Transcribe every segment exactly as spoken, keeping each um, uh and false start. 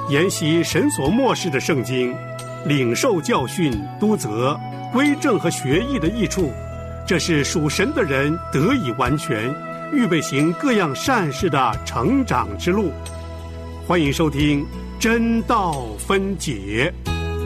研习神所默示的圣经，领受教训、督责、归正和学艺的益处，这是属神的人得以完全，预备行各样善事的成长之路。欢迎收听真道分解。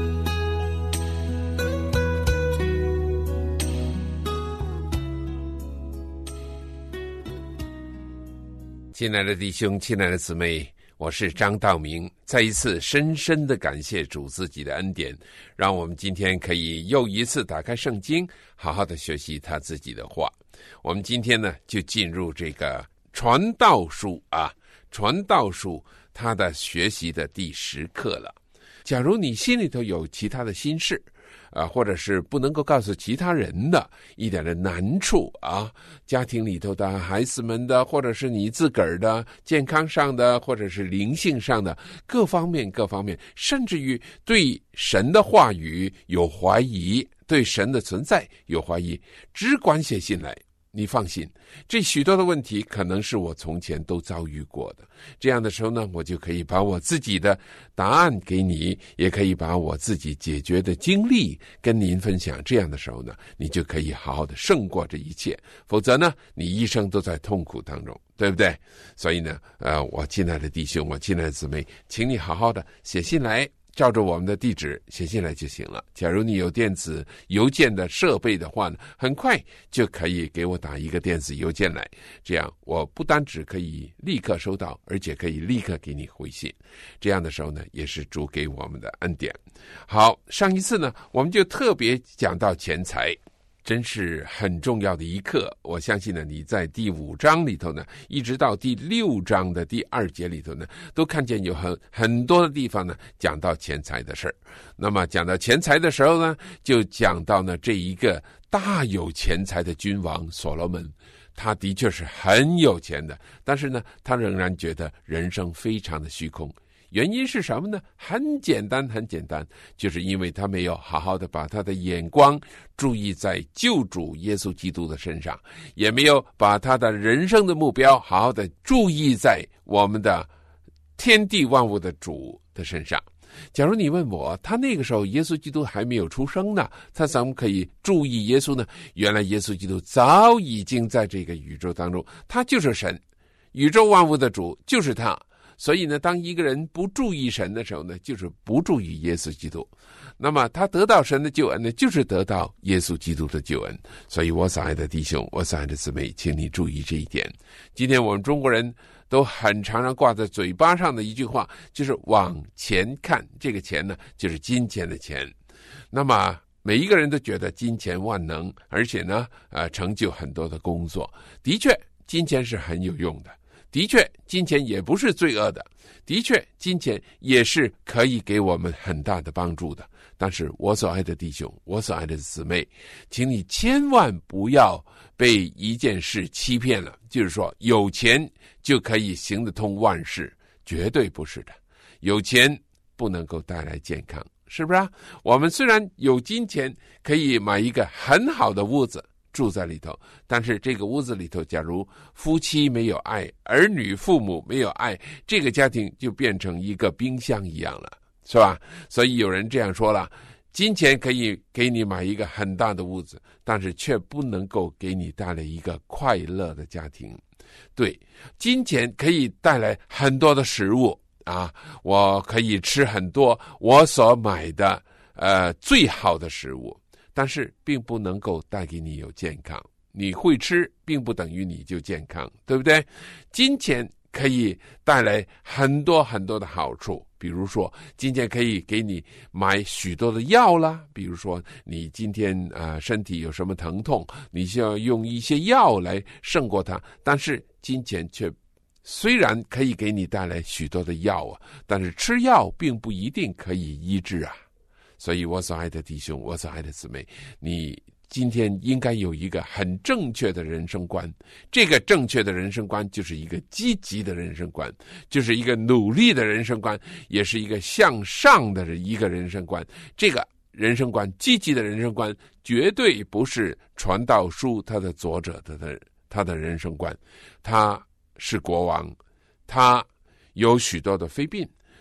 亲爱的弟兄，亲爱的姊妹，我是张道明，再一次深深的感谢主自己的恩典，让我们今天可以又一次打开圣经，好好的学习他自己的话。我们今天呢，就进入这个传道书啊，传道书他的学习的第十课了。假如你心里头有其他的心事啊，或者是不能够告诉其他人的一点的难处啊，家庭里头的孩子们的，或者是你自个儿的健康上的，或者是灵性上的各方面各方面，甚至于对神的话语有怀疑，对神的存在有怀疑，只管写信来。你放心，这许多的问题可能是我从前都遭遇过的，这样的时候呢，我就可以把我自己的答案给你，也可以把我自己解决的经历跟您分享，这样的时候呢，你就可以好好的胜过这一切，否则呢，你一生都在痛苦当中，对不对？所以呢，呃，我亲爱的弟兄，我亲爱的姊妹，请你好好的写信来，照着我们的地址写信来就行了。假如你有电子邮件的设备的话呢，很快就可以给我打一个电子邮件来，这样我不单只可以立刻收到，而且可以立刻给你回信。这样的时候呢，也是主给我们的恩典。好，上一次呢，我们就特别讲到钱财，真是很重要的一课。我相信呢，你在第五章里头呢，一直到第六章的第二节里头呢，都看见有很很多的地方呢讲到钱财的事儿。那么讲到钱财的时候呢，就讲到呢这一个大有钱财的君王所罗门，他的确是很有钱的，但是呢，他仍然觉得人生非常的虚空。原因是什么呢？很简单很简单，就是因为他没有好好的把他的眼光注意在救主耶稣基督的身上，也没有把他的人生的目标好好的注意在我们的天地万物的主的身上。假如你问我，他那个时候耶稣基督还没有出生呢，他怎么可以注意耶稣呢？原来耶稣基督早已经在这个宇宙当中，他就是神，宇宙万物的主就是他。所以呢，当一个人不注意神的时候呢，就是不注意耶稣基督。那么他得到神的救恩呢，就是得到耶稣基督的救恩。所以我所爱的弟兄，我所爱的姊妹，请你注意这一点。今天我们中国人都很常常挂在嘴巴上的一句话，就是往前看。这个钱呢，就是金钱的钱。那么每一个人都觉得金钱万能，而且呢，呃，成就很多的工作。的确，金钱是很有用的。的确，金钱也不是罪恶的，的确，金钱也是可以给我们很大的帮助的。但是我所爱的弟兄，我所爱的姊妹，请你千万不要被一件事欺骗了，就是说有钱就可以行得通万事，绝对不是的。有钱不能够带来健康，是不是啊？我们虽然有金钱可以买一个很好的屋子住在里头，但是这个屋子里头，假如夫妻没有爱，儿女父母没有爱，这个家庭就变成一个冰箱一样了，是吧？所以有人这样说了，金钱可以给你买一个很大的屋子，但是却不能够给你带来一个快乐的家庭。对，金钱可以带来很多的食物啊，我可以吃很多我所买的呃最好的食物，但是并不能够带给你有健康。你会吃并不等于你就健康，对不对？金钱可以带来很多很多的好处，比如说金钱可以给你买许多的药啦，比如说你今天呃身体有什么疼痛，你需要用一些药来胜过它，但是金钱却虽然可以给你带来许多的药啊，但是吃药并不一定可以医治啊。所以我所爱的弟兄，我所爱的姊妹，你今天应该有一个很正确的人生观。这个正确的人生观就是一个积极的人生观，就是一个努力的人生观，也是一个向上的一个人生观。这个人生观，积极的人生观，绝对不是传道书他的作者的他的人生观。他是国王，他有许多的妃嫔，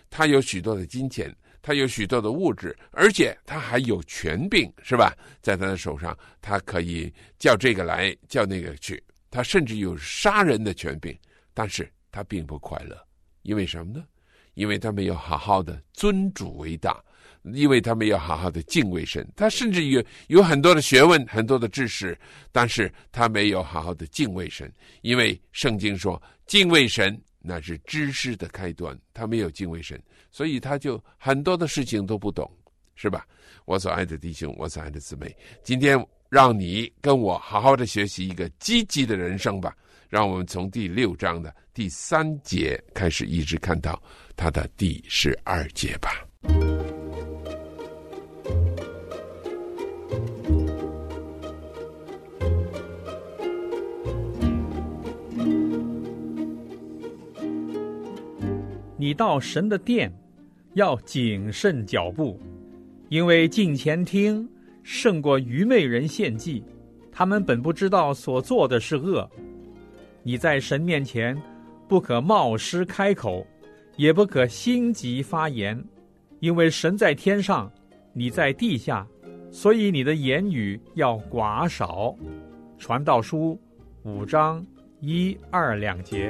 他有许多的金钱，他有许多的物质，而且他还有权柄，是吧？在他的手上，他可以叫这个来，叫那个去，他甚至有杀人的权柄，但是他并不快乐。因为什么呢？因为他没有好好的尊主为大，因为他没有好好的敬畏神，他甚至有有很多的学问，很多的知识，但是他没有好好的敬畏神。因为圣经说敬畏神那是知识的开端，他没有敬畏神，所以他就很多的事情都不懂，是吧？我所爱的弟兄，我所爱的姊妹，今天让你跟我好好的学习一个积极的人生吧。让我们从第六章的第三节开始，一直看到他的第十二节吧。 你到神的殿，要谨慎脚步，因为近前听胜过愚昧人献祭，他们本不知道所做的是恶。你在神面前不可冒失开口，也不可心急发言，因为神在天上，你在地下，所以你的言语要寡少。传道书五章一二两节。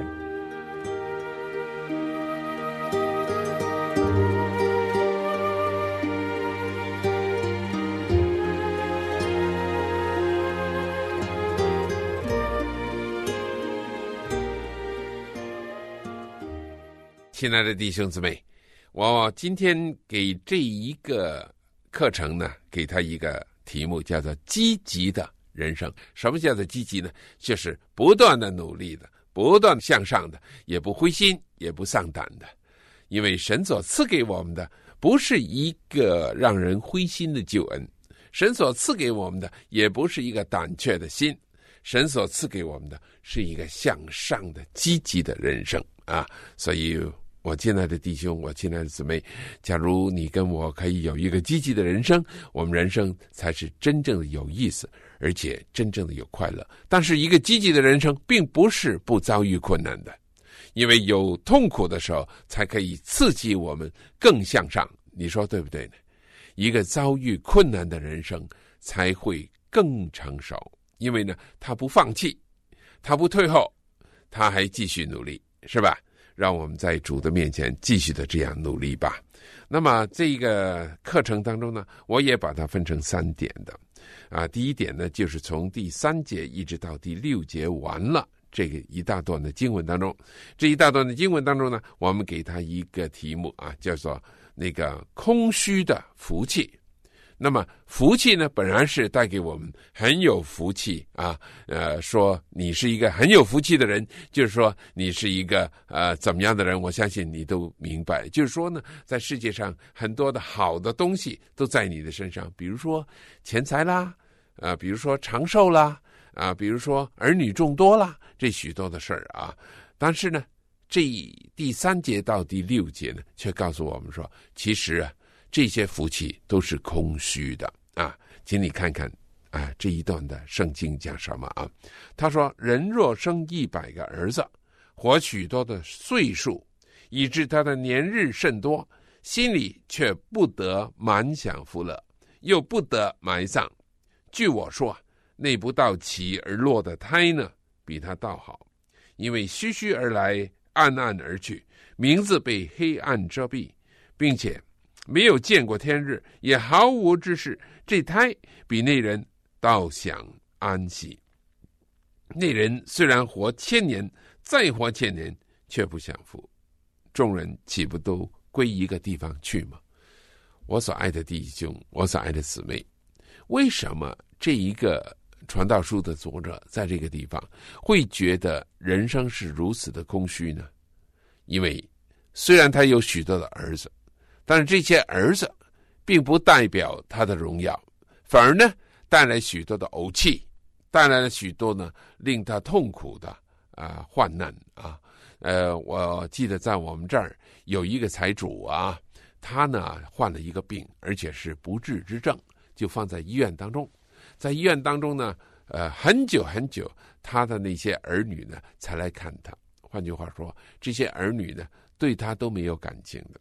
亲爱的弟兄姊妹，我今天给这一个课程呢，给他一个题目，叫做积极的人生。什么叫做积极呢？就是不断的努力的，不断向上的，也不灰心，也不丧胆的。因为神所赐给我们的不是一个让人灰心的救恩，神所赐给我们的也不是一个胆怯的心，神所赐给我们的是一个向上的积极的人生啊！所以我亲爱的弟兄，我亲爱的姊妹，假如你跟我可以有一个积极的人生，我们人生才是真正的有意思，而且真正的有快乐。但是一个积极的人生并不是不遭遇困难的，因为有痛苦的时候才可以刺激我们更向上，你说对不对呢？一个遭遇困难的人生才会更成熟，因为呢，他不放弃，他不退后，他还继续努力，是吧？让我们在主的面前继续的这样努力吧。那么这个课程当中呢，我也把它分成三点的啊。第一点呢，就是从第三节一直到第六节完了这个一大段的经文当中，这一大段的经文当中呢，我们给它一个题目啊，叫做那个空虚的福气。那么福气呢，本来是带给我们很有福气啊，呃，说你是一个很有福气的人，就是说你是一个呃怎么样的人，我相信你都明白。就是说呢，在世界上很多的好的东西都在你的身上，比如说钱财啦，啊、呃，比如说长寿啦，啊、呃，比如说儿女众多啦，这许多的事儿啊。但是呢，这第三节到第六节呢，却告诉我们说，其实啊，这些福气都是空虚的啊！请你看看啊，这一段的圣经讲什么啊？他说：“人若生一百个儿子，活许多的岁数，以致他的年日甚多，心里却不得满享福乐，又不得埋葬。据我说，那不到期而落的胎呢，比他倒好，因为虚虚而来，暗暗而去，名字被黑暗遮蔽，并且没有见过天日，也毫无知识。这胎比那人倒享安息。那人虽然活千年，再活千年，却不享福。众人岂不都归一个地方去吗？”我所爱的弟兄，我所爱的姊妹，为什么这一个传道书的作者在这个地方会觉得人生是如此的空虚呢？因为虽然他有许多的儿子，但是这些儿子并不代表他的荣耀，反而呢带来许多的怄气，带来了许多呢令他痛苦的啊、呃、患难啊。呃，我记得在我们这儿有一个财主啊，他呢患了一个病，而且是不治之症，就放在医院当中。在医院当中呢，呃，很久很久，他的那些儿女呢才来看他。换句话说，这些儿女呢对他都没有感情的。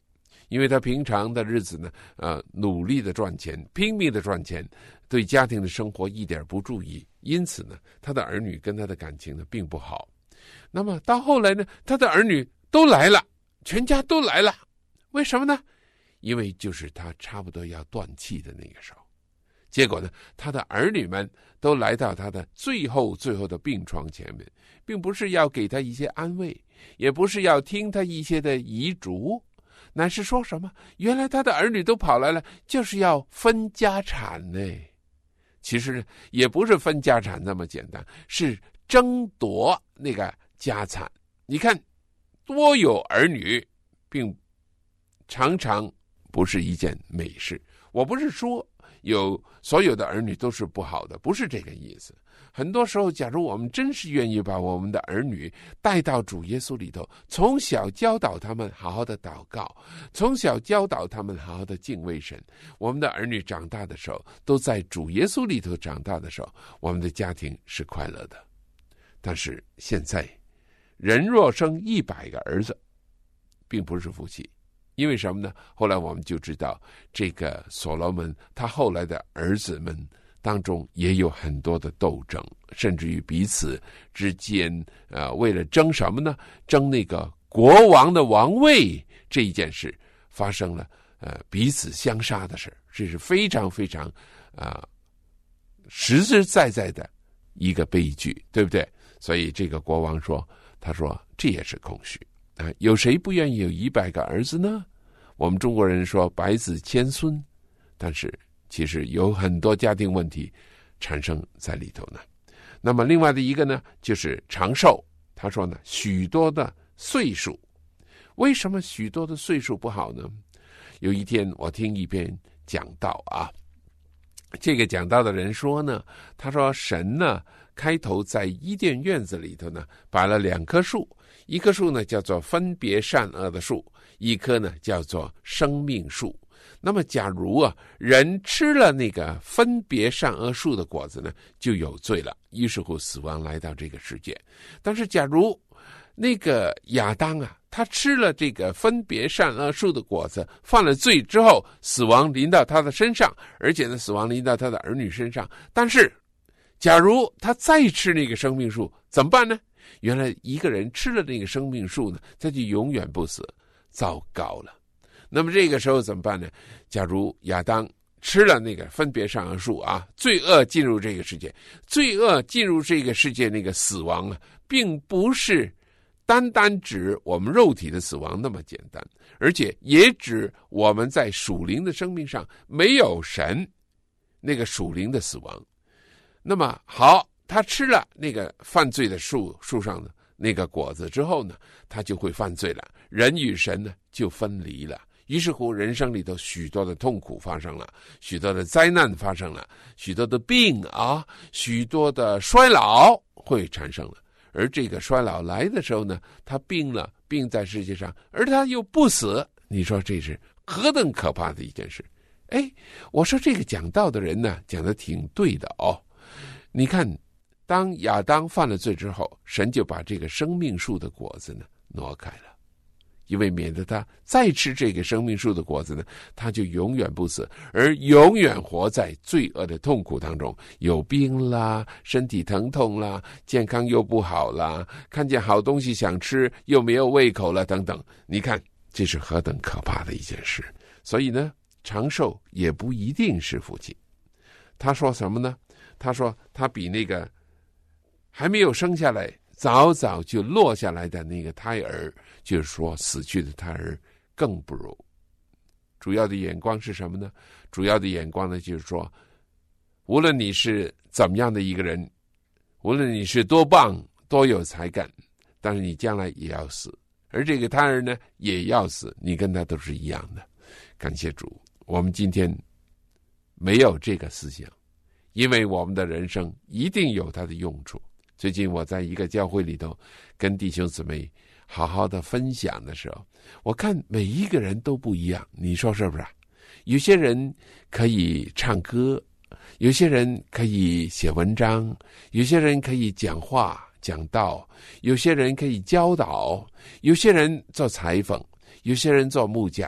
因为他平常的日子呢，呃，努力的赚钱，拼命的赚钱，对家庭的生活一点不注意，因此呢，他的儿女跟他的感情呢并不好。那么到后来呢，他的儿女都来了，全家都来了，为什么呢？因为就是他差不多要断气的那个时候，结果呢，他的儿女们都来到他的最后最后的病床前面，并不是要给他一些安慰，也不是要听他一些的遗嘱，乃是说什么？原来他的儿女都跑来了，就是要分家产呢。其实呢，也不是分家产那么简单，是争夺那个家产。你看，多有儿女，并常常不是一件美事。我不是说有所有的儿女都是不好的，不是这个意思。很多时候，假如我们真是愿意把我们的儿女带到主耶稣里头，从小教导他们好好的祷告，从小教导他们好好的敬畏神，我们的儿女长大的时候，都在主耶稣里头长大的时候，我们的家庭是快乐的。但是现在，人若生一百个儿子，并不是福气。因为什么呢？后来我们就知道，这个所罗门他后来的儿子们当中也有很多的斗争，甚至于彼此之间，呃，为了争什么呢？争那个国王的王位这一件事，发生了呃彼此相杀的事，这是非常非常啊、呃、实实在在的一个悲剧，对不对？所以这个国王说，他说这也是空虚。啊，有谁不愿意有一百个儿子呢？我们中国人说百子千孙，但是其实有很多家庭问题产生在里头呢。那么另外的一个呢，就是长寿。他说呢，许多的岁数，为什么许多的岁数不好呢？有一天我听一篇讲道啊，这个讲道的人说呢，他说神呢开头在伊甸院子里头呢摆了两棵树，一棵树呢叫做分别善恶的树，一棵呢叫做生命树。那么假如啊人吃了那个分别善恶树的果子呢，就有罪了，于是乎死亡来到这个世界。但是假如那个亚当啊，他吃了这个分别善恶树的果子，犯了罪之后，死亡临到他的身上，而且呢死亡临到他的儿女身上。但是假如他再吃那个生命树，怎么办呢？原来一个人吃了那个生命树呢，他就永远不死，糟糕了。那么这个时候怎么办呢？假如亚当吃了那个分别善恶树啊，罪恶进入这个世界，罪恶进入这个世界，那个死亡啊，并不是单单指我们肉体的死亡那么简单，而且也指我们在属灵的生命上没有神那个属灵的死亡。那么好，他吃了那个犯罪的树树上的那个果子之后呢，他就会犯罪了，人与神呢就分离了。于是乎人生里头许多的痛苦发生了，许多的灾难发生了，许多的病啊，许多的衰老会产生了。而这个衰老来的时候呢，他病了，病在世界上，而他又不死，你说这是何等可怕的一件事。哎，我说这个讲道的人呢讲得挺对的哦。你看，当亚当犯了罪之后，神就把这个生命树的果子呢挪开了，因为免得他再吃这个生命树的果子呢，他就永远不死，而永远活在罪恶的痛苦当中，有病啦，身体疼痛啦，健康又不好啦，看见好东西想吃又没有胃口了等等。你看，这是何等可怕的一件事。所以呢，长寿也不一定是福气。他说什么呢？他说他比那个还没有生下来早早就落下来的那个胎儿，就是说死去的胎儿更不如。主要的眼光是什么呢？主要的眼光呢，就是说无论你是怎么样的一个人，无论你是多棒多有才干，但是你将来也要死，而这个胎儿呢也要死，你跟他都是一样的。感谢主，我们今天没有这个思想，因为我们的人生一定有它的用处。最近我在一个教会里头跟弟兄姊妹好好的分享的时候，我看每一个人都不一样，你说是不是？有些人可以唱歌，有些人可以写文章，有些人可以讲话讲道，有些人可以教导，有些人做裁缝，有些人做木匠，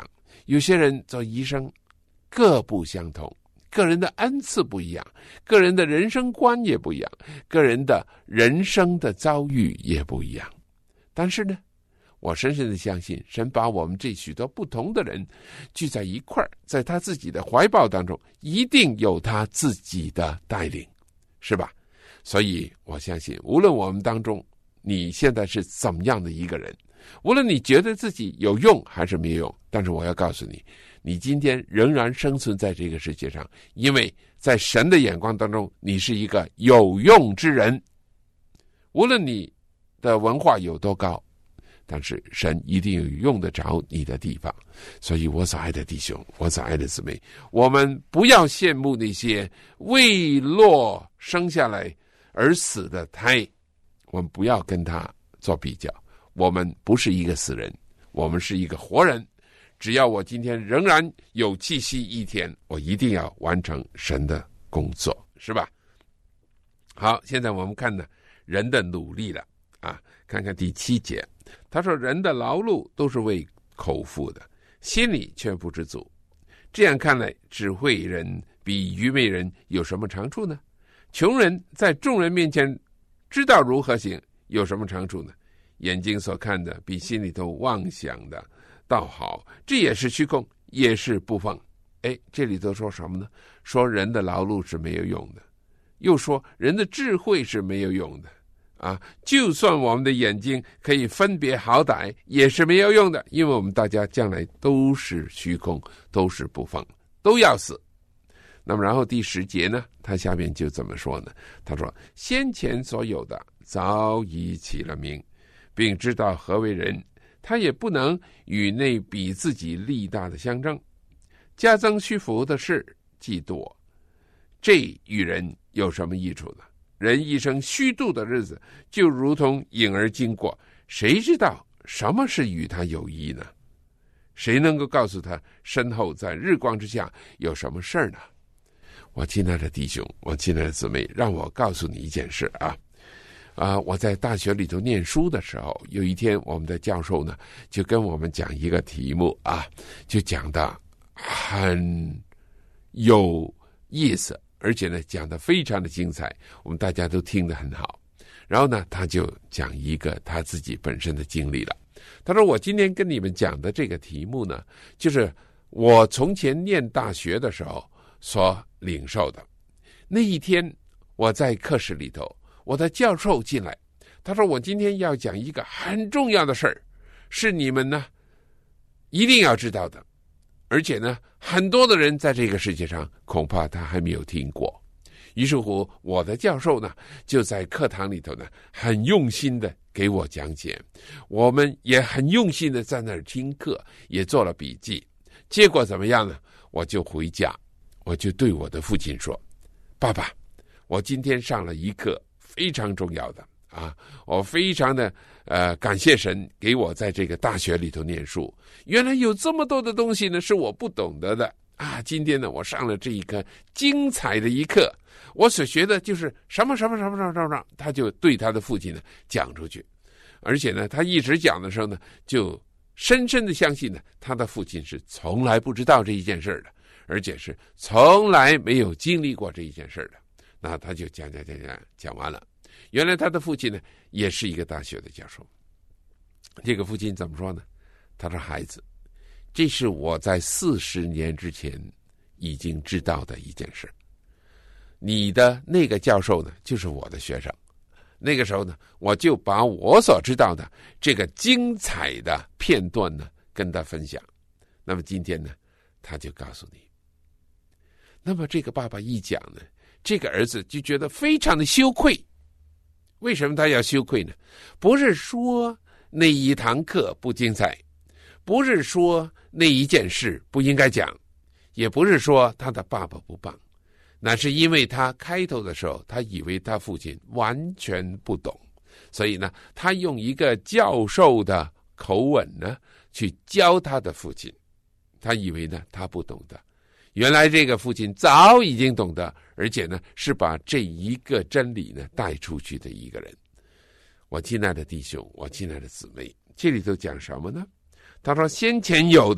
有些人做医生各不相同，个人的恩赐不一样，个人的人生观也不一样，个人的人生的遭遇也不一样。但是呢，我深深的相信，神把我们这许多不同的人聚在一块儿，在他自己的怀抱当中，一定有他自己的带领，是吧？所以我相信，无论我们当中你现在是怎么样的一个人，无论你觉得自己有用还是没有用，但是我要告诉你，你今天仍然生存在这个世界上，因为在神的眼光当中，你是一个有用之人。无论你的文化有多高，但是神一定有用得着你的地方。所以我所爱的弟兄，我所爱的姊妹，我们不要羡慕那些未落生下来而死的胎，我们不要跟他做比较。我们不是一个死人，我们是一个活人。只要我今天仍然有气息一天，我一定要完成神的工作，是吧？好，现在我们看呢人的努力了啊，看看第七节，他说人的劳碌都是为口腹的，心里却不知足。这样看来，智慧人比愚昧人有什么长处呢？穷人在众人面前知道如何行，有什么长处呢？眼睛所看的比心里头妄想的倒好，这也是虚空，也是不奉。哎，这里头说什么呢？说人的劳碌是没有用的，又说人的智慧是没有用的啊！就算我们的眼睛可以分别好歹，也是没有用的，因为我们大家将来都是虚空，都是不奉，都要死。那么然后第十节呢，他下面就怎么说呢？他说先前所有的早已起了名，并知道何为人，他也不能与那比自己力大的相争。加增虚浮的事既多，这与人有什么益处呢？人一生虚度的日子，就如同影儿经过，谁知道什么是与他有益呢？谁能够告诉他身后在日光之下有什么事呢？我亲爱的弟兄，我亲爱的姊妹，让我告诉你一件事啊！啊，我在大学里头念书的时候，有一天我们的教授呢，就跟我们讲一个题目啊，就讲的很有意思，而且呢讲的非常的精彩，我们大家都听得很好。然后呢，他就讲一个他自己本身的经历了。他说：“我今天跟你们讲的这个题目呢，就是我从前念大学的时候所领受的。那一天我在课室里头，我的教授进来，他说我今天要讲一个很重要的事儿，是你们呢一定要知道的，而且呢很多的人在这个世界上恐怕他还没有听过。”于是乎我的教授呢就在课堂里头呢很用心的给我讲解，我们也很用心的在那儿听课，也做了笔记。结果怎么样呢？我就回家，我就对我的父亲说：“爸爸，我今天上了一课非常重要的啊！我非常的呃感谢神给我在这个大学里头念书，原来有这么多的东西呢是我不懂得的啊！今天呢我上了这一课精彩的一课，我所学的就是什么什么什么什么什么。”他就对他的父亲呢讲出去，而且呢他一直讲的时候呢，就深深的相信呢他的父亲是从来不知道这一件事的，而且是从来没有经历过这一件事的。那他就讲讲讲讲讲完了。原来他的父亲呢也是一个大学的教授。这个父亲怎么说呢？他说：“孩子，这是我在四十年之前已经知道的一件事。你的那个教授呢就是我的学生，那个时候呢我就把我所知道的这个精彩的片段呢跟他分享。那么今天呢他就告诉你。”那么这个爸爸一讲呢，这个儿子就觉得非常的羞愧。为什么他要羞愧呢？不是说那一堂课不精彩，不是说那一件事不应该讲，也不是说他的爸爸不棒，那是因为他开头的时候他以为他父亲完全不懂，所以呢他用一个教授的口吻呢去教他的父亲，他以为呢他不懂的，原来这个父亲早已经懂得，而且呢是把这一个真理呢带出去的一个人。我亲爱的弟兄，我亲爱的姊妹，这里头讲什么呢？他说先前有的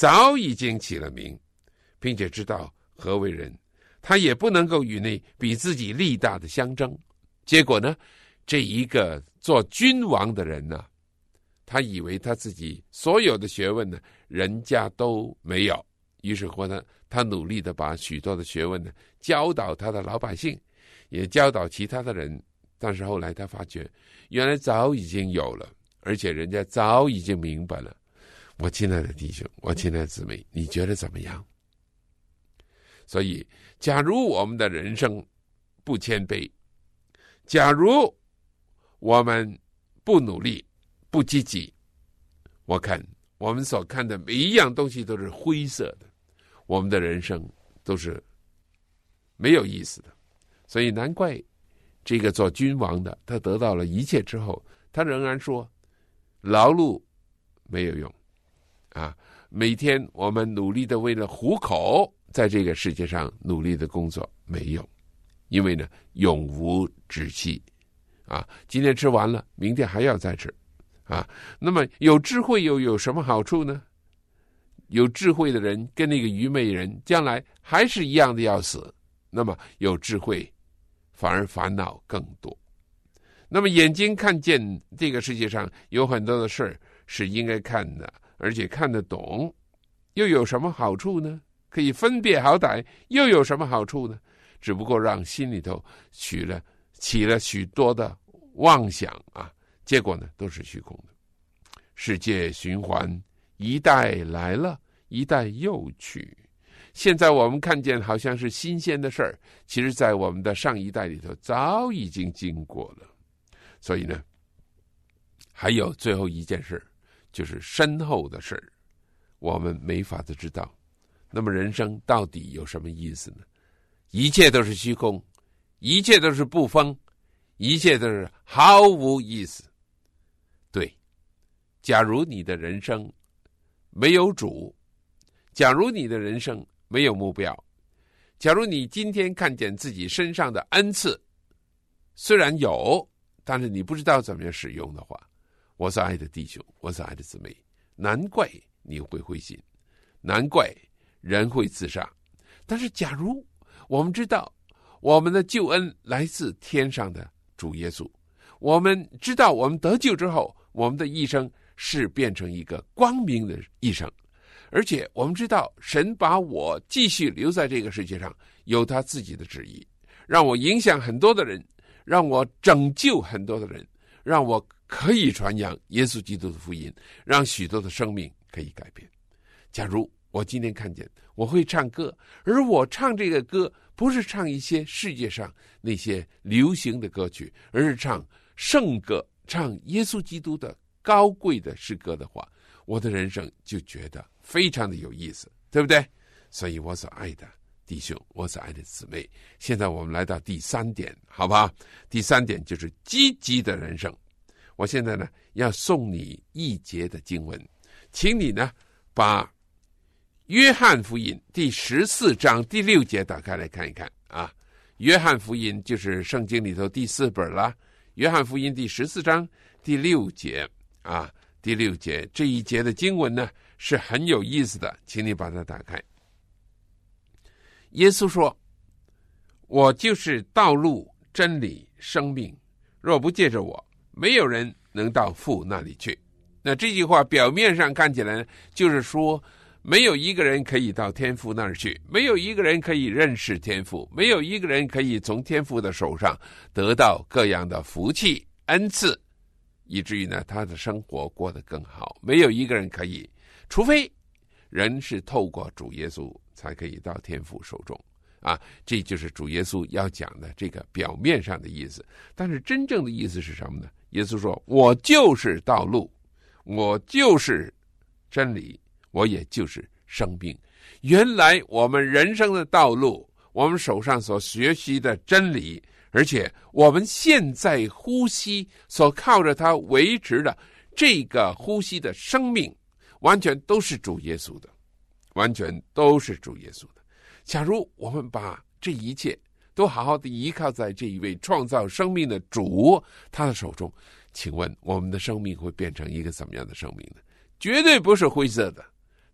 早已经起了名，并且知道何为人，他也不能够与那比自己力大的相争。结果呢，这一个做君王的人呢，他以为他自己所有的学问呢，人家都没有，于是乎呢，他努力的把许多的学问呢教导他的老百姓，也教导其他的人。但是后来他发觉，原来早已经有了，而且人家早已经明白了。我亲爱的弟兄，我亲爱的姊妹，你觉得怎么样？所以假如我们的人生不谦卑，假如我们不努力不积极，我看我们所看的每一样东西都是灰色的，我们的人生都是没有意思的。所以难怪这个做君王的，他得到了一切之后，他仍然说劳碌没有用啊！每天我们努力的为了糊口，在这个世界上努力的工作没用，因为呢永无止息啊！今天吃完了，明天还要再吃啊！那么有智慧又有什么好处呢？有智慧的人跟那个愚昧人将来还是一样的要死，那么有智慧反而烦恼更多。那么眼睛看见这个世界上有很多的事是应该看的，而且看得懂，又有什么好处呢？可以分辨好歹，又有什么好处呢？只不过让心里头起了起了许多的妄想啊，结果呢都是虚空的。世界循环，一代来了，一代又去。现在我们看见好像是新鲜的事儿，其实在我们的上一代里头早已经经过了。所以呢，还有最后一件事，就是身后的事，我们没法子知道。那么人生到底有什么意思呢？一切都是虚空，一切都是不丰，一切都是毫无意思。对，假如你的人生没有主，假如你的人生没有目标，假如你今天看见自己身上的恩赐虽然有，但是你不知道怎么样使用的话，我所爱的弟兄，我所爱的姊妹，难怪你会灰心，难怪人会自杀。但是假如我们知道我们的救恩来自天上的主耶稣，我们知道我们得救之后，我们的一生是变成一个光明的一生，而且我们知道神把我继续留在这个世界上有他自己的旨意，让我影响很多的人，让我拯救很多的人，让我可以传扬耶稣基督的福音，让许多的生命可以改变。假如我今天看见我会唱歌，而我唱这个歌不是唱一些世界上那些流行的歌曲，而是唱圣歌，唱耶稣基督的高贵的诗歌的话，我的人生就觉得非常的有意思，对不对？所以我所爱的弟兄，我所爱的姊妹，现在我们来到第三点，好不好？第三点就是积极的人生。我现在呢要送你一节的经文，请你呢把约翰福音第十四章第六节打开来看一看啊。约翰福音就是圣经里头第四本了，约翰福音第十四章第六节啊，第六节这一节的经文呢是很有意思的，请你把它打开。耶稣说，我就是道路真理生命，若不借着我，没有人能到父那里去。那这句话表面上看起来就是说没有一个人可以到天父那儿去，没有一个人可以认识天父，没有一个人可以从天父的手上得到各样的福气恩赐，以至于呢他的生活过得更好。没有一个人可以，除非人是透过主耶稣才可以到天父手中啊。这就是主耶稣要讲的这个表面上的意思。但是真正的意思是什么呢？耶稣说，我就是道路，我就是真理，我也就是生命。原来我们人生的道路，我们手上所学习的真理，而且我们现在呼吸所靠着它维持的这个呼吸的生命，完全都是主耶稣的，完全都是主耶稣的。假如我们把这一切都好好的依靠在这一位创造生命的主他的手中，请问我们的生命会变成一个怎么样的生命呢？绝对不是灰色的，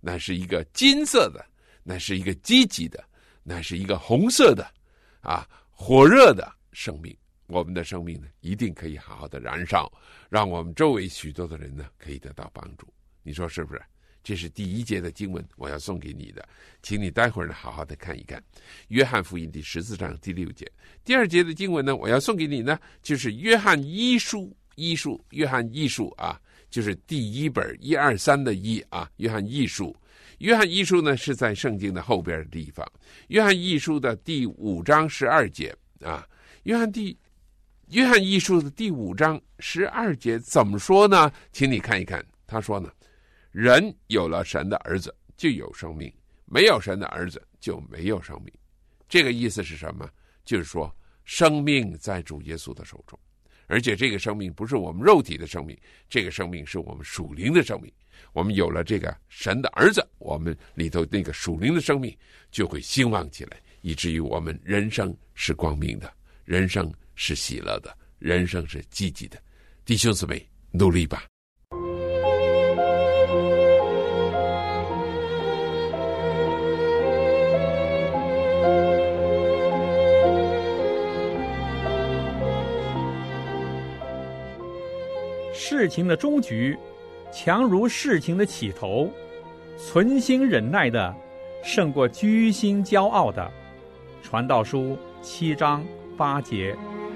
乃是一个金色的，乃是一个积极的，乃是一个红色的啊，火热的生命。我们的生命呢，一定可以好好的燃烧，让我们周围许多的人呢，可以得到帮助。你说是不是？这是第一节的经文，我要送给你的，请你待会儿呢好好的看一看约翰福音第十四章第六节。第二节的经文呢，我要送给你呢，就是约翰一书，一书，约翰一书啊，就是第一本一二三的一啊，约翰一书。约翰一书呢是在圣经的后边的地方，约翰一书的第五章十二节啊，约翰第约翰一书的第五章十二节怎么说呢？请你看一看，他说呢，人有了神的儿子就有生命，没有神的儿子就没有生命。这个意思是什么？就是说生命在主耶稣的手中，而且这个生命不是我们肉体的生命，这个生命是我们属灵的生命。我们有了这个神的儿子，我们里头那个属灵的生命就会兴旺起来，以至于我们人生是光明的，人生是喜乐的，人生是积极的。弟兄姊妹，努力吧。 事情的终局强如事情的起头，存心忍耐的胜过居心骄傲的。传道书七章八节。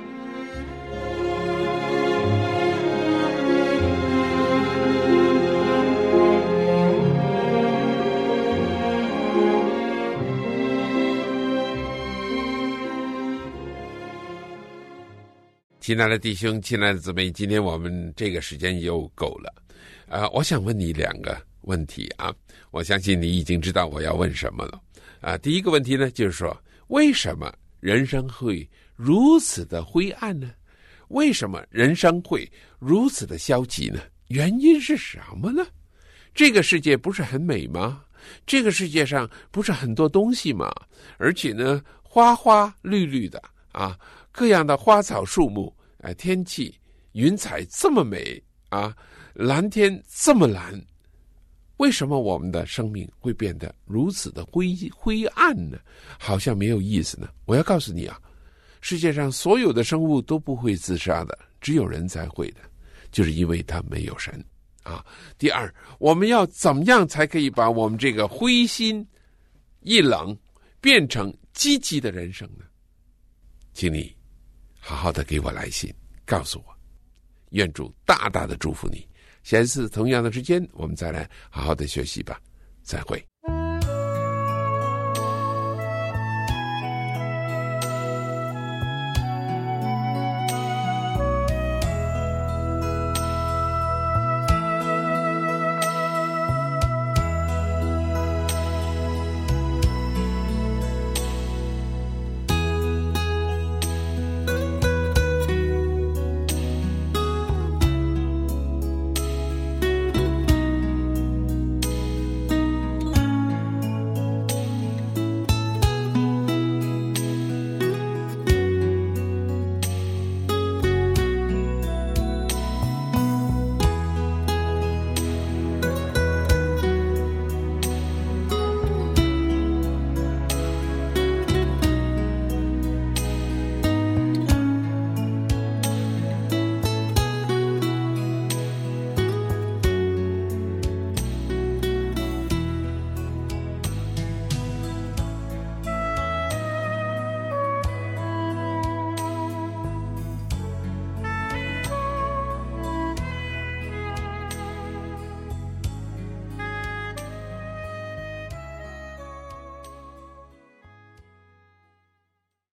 亲爱的弟兄，亲爱的姊妹，今天我们这个时间又够了。呃，我想问你两个问题啊，我相信你已经知道我要问什么了。啊，第一个问题呢，就是说，为什么人生会如此的灰暗呢？为什么人生会如此的消极呢？原因是什么呢？这个世界不是很美吗？这个世界上不是很多东西吗？而且呢，花花绿绿的啊，各样的花草树木，呃，天气云彩这么美啊，蓝天这么蓝，为什么我们的生命会变得如此的灰灰暗呢？好像没有意思呢？我要告诉你啊，世界上所有的生物都不会自杀的，只有人才会的，就是因为他没有神啊。第二，我们要怎么样才可以把我们这个灰心一冷变成积极的人生呢？请你好好的给我来信告诉我，愿主大大的祝福你。下一次同样的时间我们再来好好的学习吧，再会。